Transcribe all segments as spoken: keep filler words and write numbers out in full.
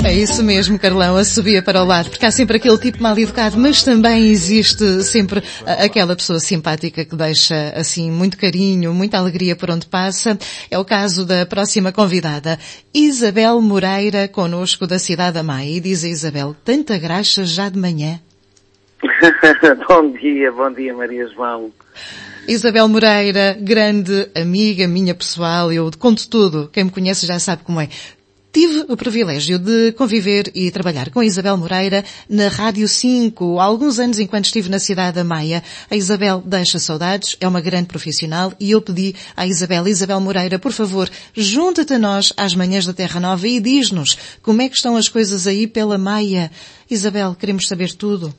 É isso mesmo, Carlão, a subia para o lado, porque há sempre aquele tipo mal educado, mas também existe sempre aquela pessoa simpática que deixa, assim, muito carinho, muita alegria por onde passa. É o caso da próxima convidada, Isabel Moreira, connosco da cidade da Maia. E diz a Isabel, tanta graxa já de manhã. Bom dia, bom dia Maria João. Isabel Moreira, grande amiga minha pessoal, eu conto tudo, quem me conhece já sabe como é. Tive o privilégio de conviver e trabalhar com a Isabel Moreira na Rádio cinco, há alguns anos enquanto estive na cidade da Maia. A Isabel deixa saudades, é uma grande profissional e eu pedi à Isabel, Isabel Moreira, por favor, junta-te a nós às manhãs da Terra Nova e diz-nos como é que estão as coisas aí pela Maia. Isabel, queremos saber tudo.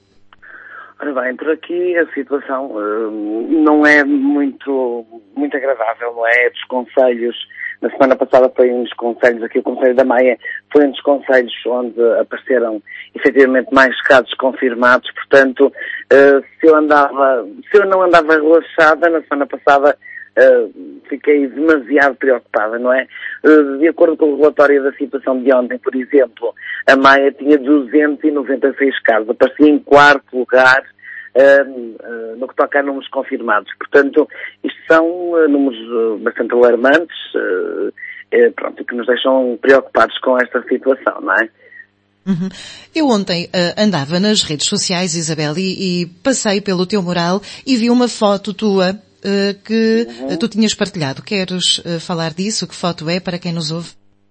Ora bem, por aqui a situação uh, não é muito, muito agradável, não é? Dos concelhos, na semana passada foi um dos concelhos, aqui o Concelho da Maia, foi um dos concelhos onde apareceram efetivamente mais casos confirmados, portanto, uh, se eu andava, se eu não andava relaxada, na semana passada uh, fiquei demasiado preocupada, não é? Uh, de acordo com o relatório da situação de ontem, por exemplo, a Maia tinha duzentos e noventa e seis casos, aparecia em quarto lugar uh, uh, no que toca a números confirmados. Portanto, isto são uh, números uh, bastante alarmantes, uh, uh, pronto, que nos deixam preocupados com esta situação, não é? Uhum. Eu ontem uh, andava nas redes sociais, Isabel, e, e passei pelo teu mural e vi uma foto tua uh, que uhum. uh, tu tinhas partilhado. Queres uh, falar disso? Que foto é para quem nos ouve?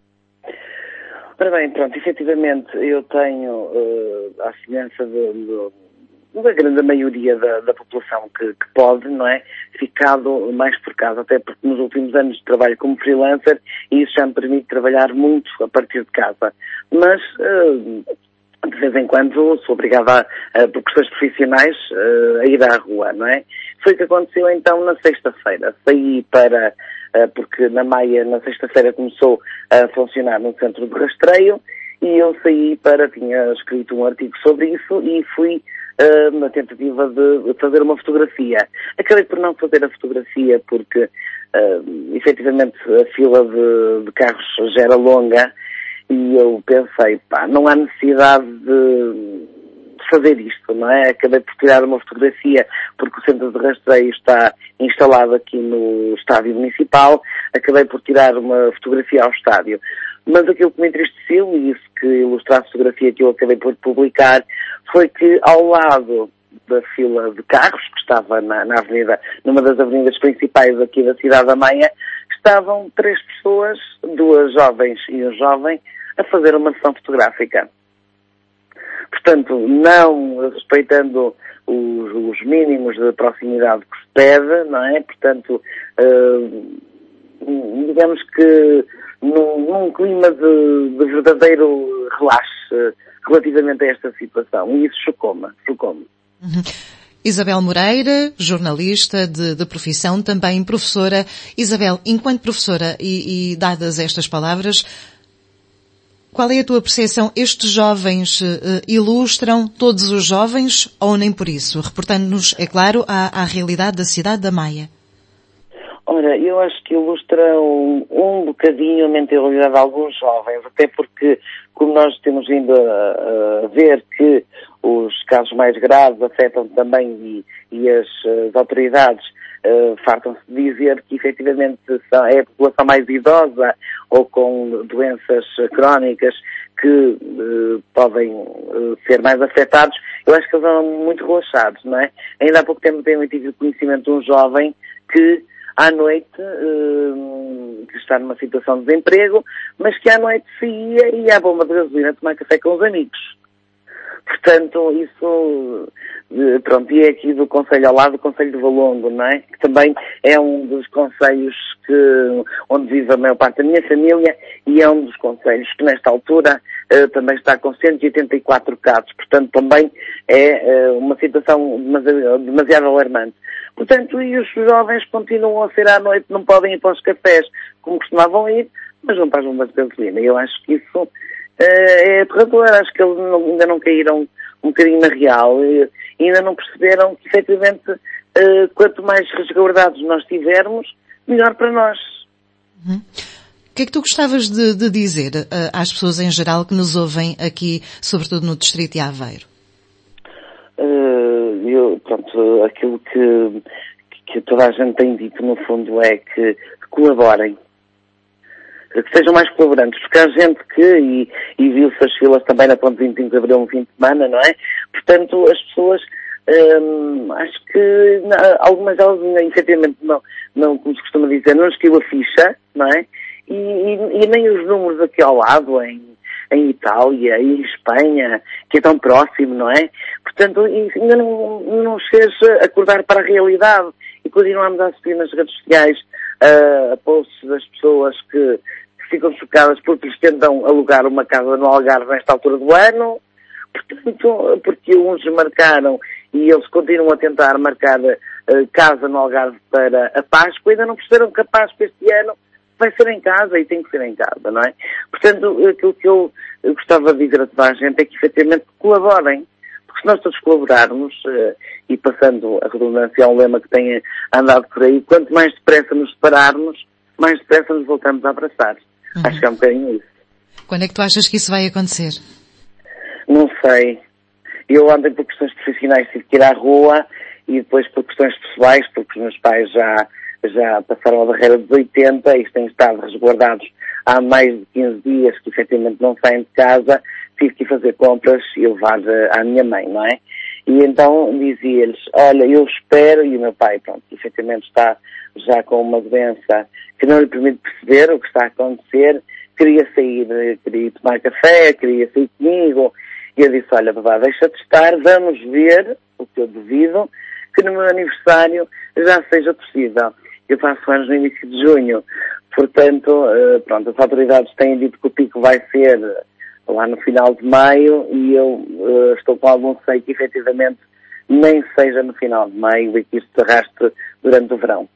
Ora bem, pronto, efetivamente eu tenho, uh, à semelhança de, de, da grande maioria da, da população que, que pode, não é, ficado mais por casa, até porque nos últimos anos de trabalho como freelancer e isso já me permite trabalhar muito a partir de casa. Mas, uh, de vez em quando, sou obrigada, a, por questões profissionais, uh, a ir à rua, não é? Foi o que aconteceu então na sexta-feira. Saí para... porque na Maia, na sexta-feira, começou a funcionar no centro de rastreio e eu saí para, tinha escrito um artigo sobre isso e fui uh, na tentativa de fazer uma fotografia. Acabei por não fazer a fotografia porque, uh, efetivamente, a fila de, de carros já era longa e eu pensei, pá, não há necessidade de... fazer isto, não é? Acabei por tirar uma fotografia porque o centro de rastreio está instalado aqui no estádio municipal, acabei por tirar uma fotografia ao estádio. Mas aquilo que me entristeceu, e isso que ilustra a fotografia que eu acabei por publicar, foi que ao lado da fila de carros, que estava na, na avenida, numa das avenidas principais aqui da cidade da Maia, estavam três pessoas, duas jovens e um jovem, a fazer uma sessão fotográfica. Portanto, não respeitando os, os mínimos de proximidade que se pede, não é? Portanto, uh, digamos que num, num clima de, de verdadeiro relaxe relativamente a esta situação. E isso chocou-me, chocou-me. Uhum. Isabel Moreira, jornalista de, de profissão, também professora. Isabel, enquanto professora e, e dadas estas palavras, qual é a tua percepção? Estes jovens uh, ilustram todos os jovens ou nem por isso? Reportando-nos, é claro, à, à realidade da cidade da Maia. Ora, eu acho que ilustram um bocadinho a mentalidade de alguns jovens, até porque, como nós temos vindo a, a ver que os casos mais graves afetam também e, e as, as autoridades Uh, fartam-se de dizer que efetivamente é a população mais idosa ou com doenças crónicas que uh, podem uh, ser mais afetados. Eu acho que eles são muito relaxados, não é? Ainda há pouco tempo tenho tido conhecimento de um jovem que à noite uh, que está numa situação de desemprego, mas que à noite saía e ia à bomba de gasolina tomar café com os amigos. Portanto, isso, pronto, e é aqui do Concelho ao lado, do Concelho de Valongo, não é? Que também é um dos concelhos que, onde vive a maior parte da minha família e é um dos concelhos que nesta altura uh, também está com cento e oitenta e quatro casos. Portanto, também é uh, uma situação demasiado, demasiado alarmante. Portanto, e os jovens continuam a ser à noite, não podem ir para os cafés como costumavam ir, mas vão para as bombas de gasolina. E eu acho que isso... Uh, é aterrador, acho que eles não, ainda não caíram um bocadinho na real e ainda não perceberam que efetivamente uh, quanto mais resguardados nós tivermos, melhor para nós. Uhum. que é que tu gostavas de, de dizer uh, às pessoas em geral que nos ouvem aqui, sobretudo no Distrito de Aveiro? Uh, eu, pronto, aquilo que, que toda a gente tem dito, no fundo, é que, que colaborem. Que sejam mais colaborantes, porque há gente que, e, e viu-se as filas também na Ponte vinte e cinco de Abril no fim de semana, não é? Portanto, as pessoas, hum, acho que não, algumas delas, efetivamente, não, não, como se costuma dizer, não esquivam a ficha, não é? E, e, e nem os números aqui ao lado, em, em Itália, em Espanha, que é tão próximo, não é? Portanto, ainda não, não nos fez acordar para a realidade e continuamos a assistir nas redes sociais uh, a posts das pessoas que ficam chocadas porque lhes tentam alugar uma casa no Algarve nesta altura do ano, portanto, porque uns marcaram e eles continuam a tentar marcar uh, casa no Algarve para a Páscoa, ainda não perceberam que a Páscoa este ano vai ser em casa e tem que ser em casa, não é? Portanto, aquilo que eu, eu gostava de dizer a toda a gente é que efetivamente colaborem, porque se nós todos colaborarmos, uh, e passando a redundância a um lema que tem andado por aí, quanto mais depressa nos separarmos, mais depressa nos voltamos a abraçar. Uhum. Acho que é um bocadinho isso. Quando é que tu achas que isso vai acontecer? Não sei. Eu ontem por questões profissionais tive que ir à rua e depois por questões pessoais, porque os meus pais já, já passaram a barreira dos oitenta e têm estado resguardados há mais de quinze dias que efetivamente não saem de casa, tive que ir fazer compras e levar à minha mãe, não é? E então dizia-lhes, olha, eu espero, e o meu pai, pronto, efetivamente está já com uma doença que não lhe permite perceber o que está a acontecer, queria sair, queria ir tomar café, queria sair comigo, e eu disse, olha, babá, deixa-te estar, vamos ver, o que eu devido, que no meu aniversário já seja possível. Eu faço anos no início de junho, portanto, pronto, as autoridades têm dito que o pico vai ser lá no final de maio, e eu uh, estou com algum receio que efetivamente nem seja no final de maio e que isto se arraste durante o verão.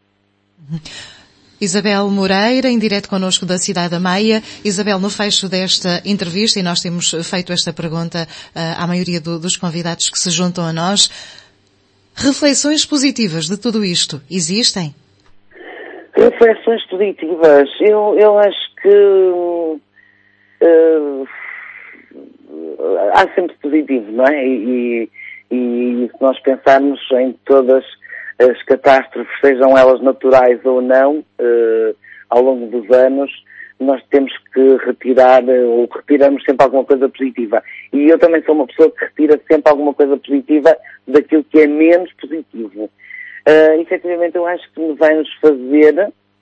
Isabel Moreira, em direto connosco da Cidade da Maia. Isabel, no fecho desta entrevista, e nós temos feito esta pergunta uh, à maioria do, dos convidados que se juntam a nós, reflexões positivas de tudo isto existem? Reflexões positivas? Eu, eu acho que uh, há sempre positivo, não é? E, e, e se nós pensarmos em todas as catástrofes, sejam elas naturais ou não, eh, ao longo dos anos, nós temos que retirar, ou retiramos sempre alguma coisa positiva. E eu também sou uma pessoa que retira sempre alguma coisa positiva daquilo que é menos positivo. Uh, efetivamente, eu acho que vai nos fazer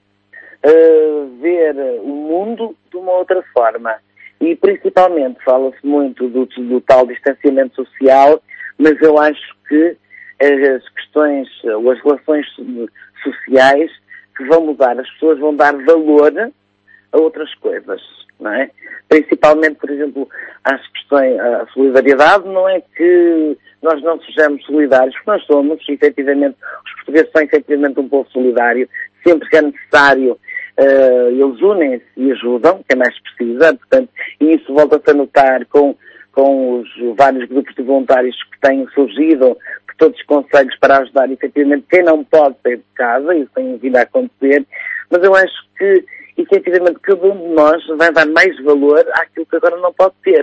uh, ver o mundo de uma outra forma. E principalmente fala-se muito do, do tal distanciamento social, mas eu acho que as questões, ou as relações sociais que vão mudar, as pessoas vão dar valor a outras coisas, não é? Principalmente, por exemplo, às questões, a solidariedade, não é que nós não sejamos solidários, porque nós somos, efetivamente, os portugueses são efetivamente um povo solidário, sempre que é necessário, uh, eles unem-se e ajudam, quem mais precisa, portanto, e isso volta-se a notar com, com os vários grupos de voluntários que têm surgido, todos os conselhos para ajudar, efetivamente, quem não pode sair de casa, isso tem vindo a acontecer, mas eu acho que, efetivamente, cada um de nós vai dar mais valor àquilo que agora não pode ter.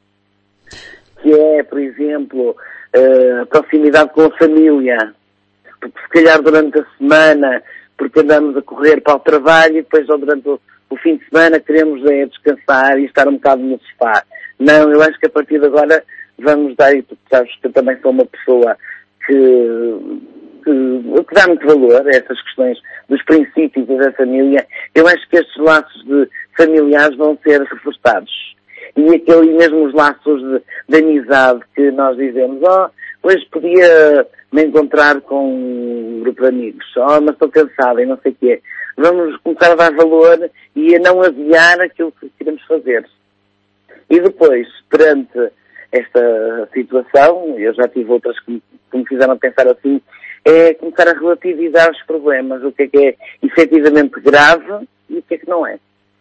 Que é, por exemplo, a proximidade com a família. Porque se calhar durante a semana, porque andamos a correr para o trabalho e depois ou durante o, o fim de semana queremos é, descansar e estar um bocado no sofá. Não, eu acho que a partir de agora vamos dar, e tu sabes que eu também sou uma pessoa que, que, que dá muito valor a essas questões dos princípios da família. Eu acho que estes laços de familiares vão ser reforçados. E aquele, mesmo os laços de, de amizade que nós dizemos, oh, hoje podia me encontrar com um grupo de amigos, oh, mas estou cansada e não sei o quê. Vamos começar a dar valor e a não adiar aquilo que queremos fazer. E depois, perante esta situação, eu já tive outras que me, que me fizeram pensar assim, é começar a relativizar os problemas, o que é que é efetivamente grave e o que é que não é.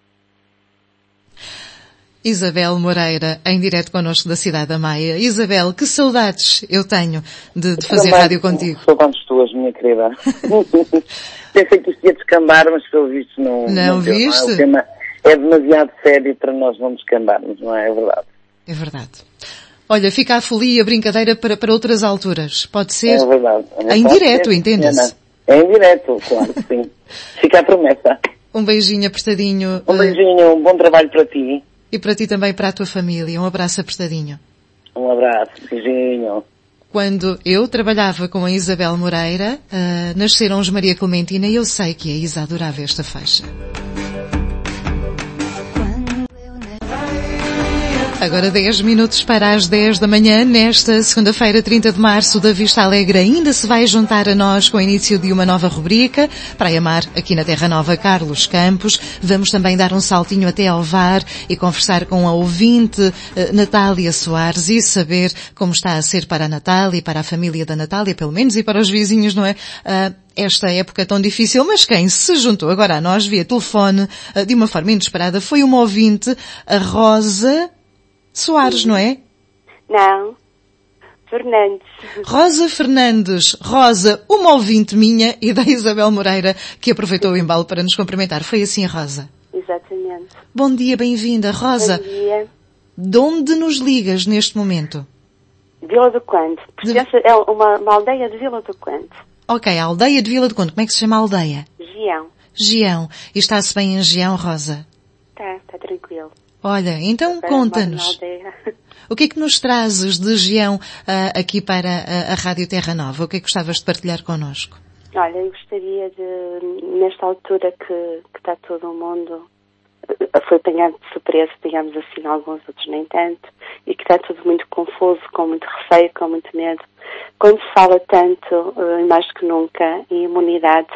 Isabel Moreira, em direto connosco da Cidade da Maia. Isabel, que saudades eu tenho de, de fazer também, rádio contigo. Saudades tuas, minha querida. Pensei que isto ia descambar, mas pelo visto não... Não, não viste? Deu, não é? O tema é demasiado sério para nós não descambarmos, não é? É verdade. É verdade. Olha, fica a folia e a brincadeira para, para outras alturas. Pode ser É verdade. É em direto, entenda-se. É em direto, claro que sim. Fica a promessa. Um beijinho apertadinho. Um beijinho, um bom trabalho para ti. E para ti também, para a tua família. Um abraço apertadinho. Um abraço, beijinho. Quando eu trabalhava com a Isabel Moreira, uh, nasceram os Maria Clementina e eu sei que a Isa adorava esta faixa. Agora dez minutos para as dez da manhã, nesta segunda-feira, trinta de março, da Vista Alegre ainda se vai juntar a nós com o início de uma nova rubrica, Praia Mar, aqui na Terra Nova, Carlos Campos. Vamos também dar um saltinho até ao V A R e conversar com a ouvinte uh, Natália Soares e saber como está a ser para a Natália e para a família da Natália, pelo menos, e para os vizinhos, não é? Uh, esta época tão difícil, mas quem se juntou agora a nós via telefone, uh, de uma forma inesperada, foi uma ouvinte, a Rosa Soares, não é? Não. Fernandes. Rosa Fernandes. Rosa, uma ouvinte minha e da Isabel Moreira, que aproveitou o embalo para nos cumprimentar. Foi assim, Rosa? Exatamente. Bom dia, bem-vinda. Rosa, bom dia. De onde nos ligas neste momento? Vila do Conde. Pertence de... É uma, uma aldeia de Vila do Conde. Ok, a aldeia de Vila do Conde. Como é que se chama a aldeia? Gião. Gião. E está-se bem em Gião, Rosa? Está, está tranquilo. Olha, então conta-nos. O que é que nos trazes de Gião uh, aqui para a, a Rádio Terra Nova? O que é que gostavas de partilhar connosco? Olha, eu gostaria de, nesta altura que, que está todo o mundo, foi apanhado de surpresa, digamos assim, alguns outros nem tanto, e que está tudo muito confuso, com muito receio, com muito medo. Quando se fala tanto, uh, mais que nunca, em imunidade,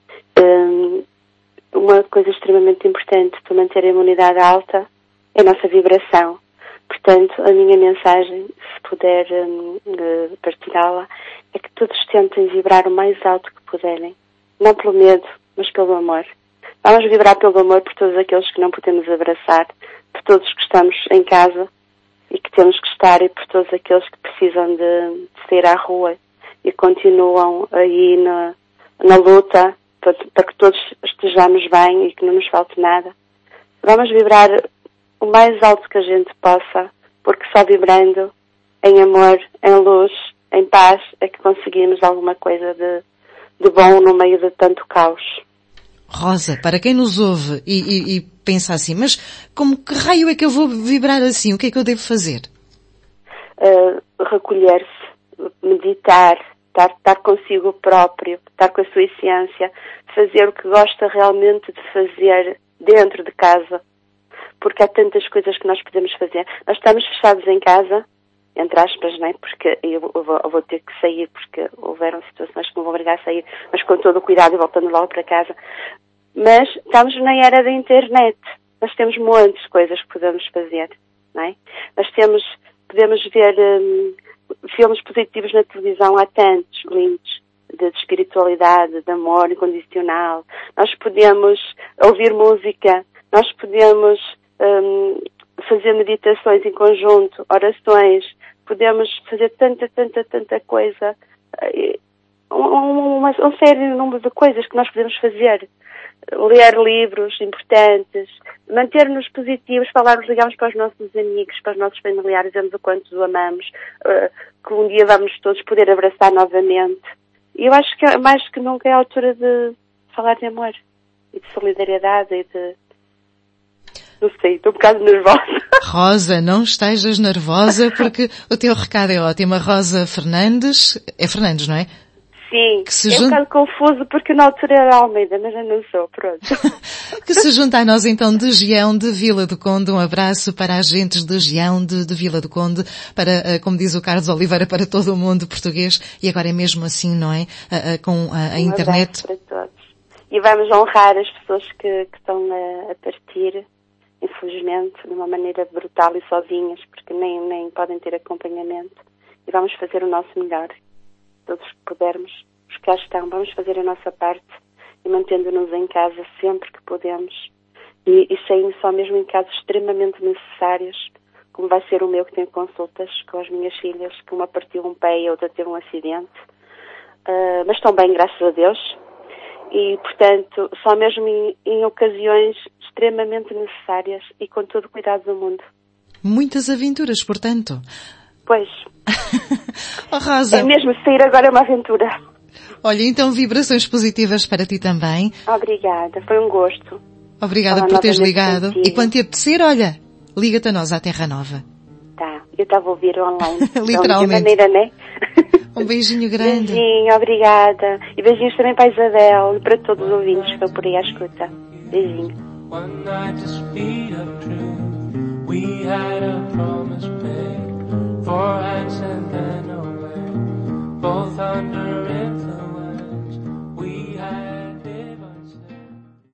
um, uma coisa extremamente importante para manter a imunidade alta é a nossa vibração. Portanto, a minha mensagem, se puder um, partilhá-la, é que todos tentem vibrar o mais alto que puderem. Não pelo medo, mas pelo amor. Vamos vibrar pelo amor por todos aqueles que não podemos abraçar, por todos que estamos em casa e que temos que estar, e por todos aqueles que precisam de, de sair à rua e continuam aí na, na luta para, para que todos estejamos bem e que não nos falte nada. Vamos vibrar o mais alto que a gente possa, porque só vibrando em amor, em luz, em paz, é que conseguimos alguma coisa de, de bom no meio de tanto caos. Rosa, para quem nos ouve e, e, e pensa assim, mas como que raio é que eu vou vibrar assim? O que é que eu devo fazer? Uh, recolher-se, meditar, estar, estar consigo próprio, estar com a sua essência, fazer o que gosta realmente de fazer dentro de casa. Porque há tantas coisas que nós podemos fazer. Nós estamos fechados em casa, entre aspas, não é? Porque eu vou, eu vou ter que sair, porque houveram situações que me vão obrigar a sair, mas com todo o cuidado e voltando logo para casa. Mas estamos na era da internet. Nós temos muitas coisas que podemos fazer, não é? Nós temos, podemos ver hum, filmes positivos na televisão, há tantos lindos, de, de espiritualidade, de amor incondicional. Nós podemos ouvir música, nós podemos Um, fazer meditações em conjunto, orações, podemos fazer tanta, tanta, tanta coisa, uma, uma série número de coisas que nós podemos fazer, ler livros importantes, manter-nos positivos, falarmos, ligamos para os nossos amigos, para os nossos familiares, dizemos o quanto os amamos, uh, que um dia vamos todos poder abraçar novamente. E eu acho que mais que nunca é a altura de falar de amor e de solidariedade e de Não sei, estou um bocado nervosa. Rosa, não estejas nervosa porque o teu recado é ótimo. A Rosa Fernandes, é Fernandes, não é? Sim, que se é jun... um bocado confuso porque na altura era Almeida, mas eu não sou, pronto. Que se junta a nós então de Gião, de Vila do Conde. Um abraço para as gentes de Gião, de, de Vila do Conde, para, como diz o Carlos Oliveira, para todo o mundo português. E agora é mesmo assim, não é? Com a, a um internet. Um abraço para todos. E vamos honrar as pessoas que, que estão a, a partir, infelizmente, de uma maneira brutal e sozinhas, porque nem, nem podem ter acompanhamento. E vamos fazer o nosso melhor. Todos que pudermos, os que cá estão, vamos fazer a nossa parte e mantendo-nos em casa sempre que podemos e, e saindo só mesmo em casos extremamente necessários, como vai ser o meu, que tem consultas com as minhas filhas, que uma partiu um pé e a outra teve um acidente, uh, mas estão bem, graças a Deus. E, portanto, só mesmo em, em ocasiões extremamente necessárias e com todo o cuidado do mundo. Muitas aventuras, portanto. Pois. Oh, Rosa. É mesmo, sair agora é uma aventura. Olha, então vibrações positivas para ti também. Obrigada, foi um gosto. Obrigada Falar por teres novamente ligado. contigo. E quando te apetecer, olha, liga-te a nós à Terra Nova. Tá, eu estava a ouvir online. Literalmente. De maneira, né? Um beijinho grande. Beijinho, obrigada. E beijinhos também para a Isabel e para todos os ouvintes que estão por aí à escuta. Beijinho. One night to speed up true. We had a promise.